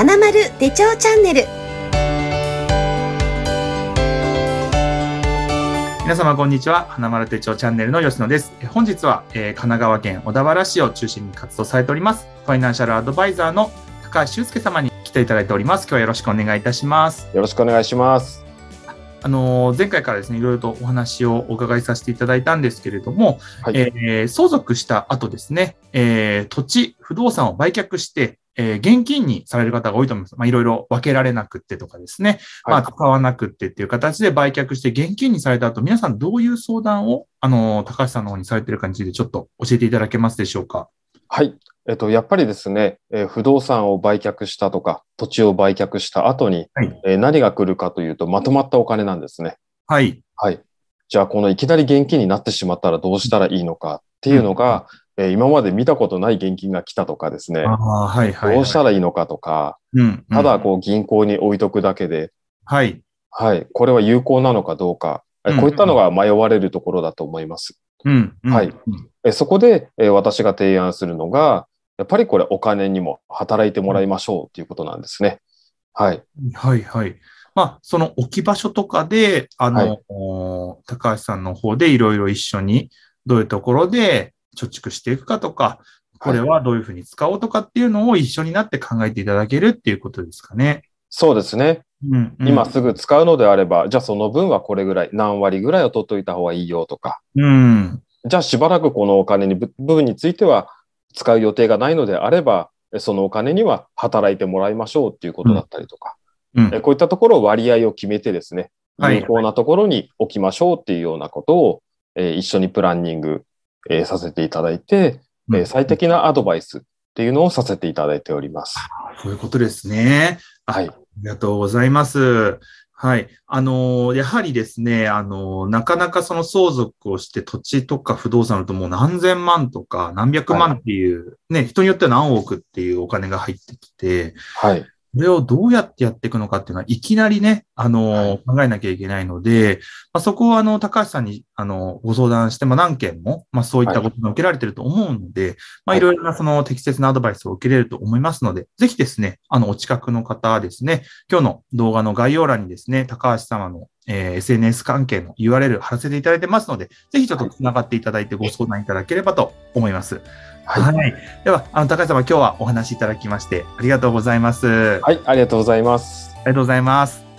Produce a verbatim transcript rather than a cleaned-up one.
花丸手帳チャンネル。 皆様こんにちは。花丸手帳チャンネルの吉野です。本日は、えー、神奈川県小田原市を中心に活動されておりますファイナンシャルアドバイザーの高橋修介様に来ていただいております。今日はよろしくお願いいたします。 よろしくお願いします。 あの前回からですね、いろいろとお話をお伺いさせていただいたんですけれども、はい、えー、相続した後ですね、えー、土地、不動産を売却して、えー、現金にされる方が多いと思います。まあ、いろいろ分けられなくってとかですね、まあ、使わなくってっていう形で売却して現金にされた後、皆さんどういう相談を、あの、高橋さんの方にされているかについてちょっと教えていただけますでしょうか。 はい。えっと、やっぱりですね、えー、不動産を売却したとか、土地を売却した後に、はい、えー、何が来るかというと、まとまったお金なんですね。 はい。 はい。じゃあ、このいきなり現金になってしまったらどうしたらいいのかっていうのが、うん、えー、今まで見たことない現金が来たとかですね。 あ、はいはいはい、 どうしたらいいのかとか、うんうん、ただこう銀行に置いとくだけで、 はい。 はい。これは有効なのかどうか、うんうん、こういったのが迷われるところだと思います。 うんうん、 はい。えそこで、えー、私が提案するのが、やっぱりこれお金にも働いてもらいましょうということなんですね。はい。 はいはい。まあ、その置き場所とかで、あの、はい、高橋さんの方でいろいろ一緒にどういうところで貯蓄していくかとか、これはどういうふうに使おうとかっていうのを一緒になって考えていただけるっていうことですかね。 そうですね。うんうん、今すぐ使うのであれば、じゃあその分はこれぐらい、何割ぐらいを取っといた方がいいよとか。 うん、じゃあしばらくこのお金に部分については使う予定がないのであれば、そのお金には働いてもらいましょうっていうことだったりとか。うんうん、こういったところを割合を決めてですね、有効なところに置きましょうっていうようなことを、えー、一緒にプランニング、えー、させていただいて、うん、えー、最適なアドバイスっていうのをさせていただいております。 そういうことですね。はい。ありがとうございます。はい。あのー、やはりですね、あのー、なかなかその相続をして土地とか不動産だともう何千万とか何百万っていう、はい、ね、人によっては何億っていうお金が入ってきて、 はい。 これをどうやってやっていくのかっていうのは、いきなりね、あの、はい、考えなきゃいけないので、まあ、そこは、あの、高橋さんに、あの、ご相談して、まあ、何件も、まあ、そういったことが受けられていると思うので、はい、まあ、いろいろな、その、適切なアドバイスを受けれると思いますので、ぜひですね、あの、お近くの方はですね、今日の動画の概要欄にですね、高橋様の、えー、エスエヌエス 関係の ユーアールエル 貼らせていただいてますので、ぜひちょっと繋がっていただいてご相談いただければと思います。はい。はい、では、あの、高橋様、今日はお話しいただきまして、ありがとうございます。 はい、ありがとうございます。 ありがとうございます。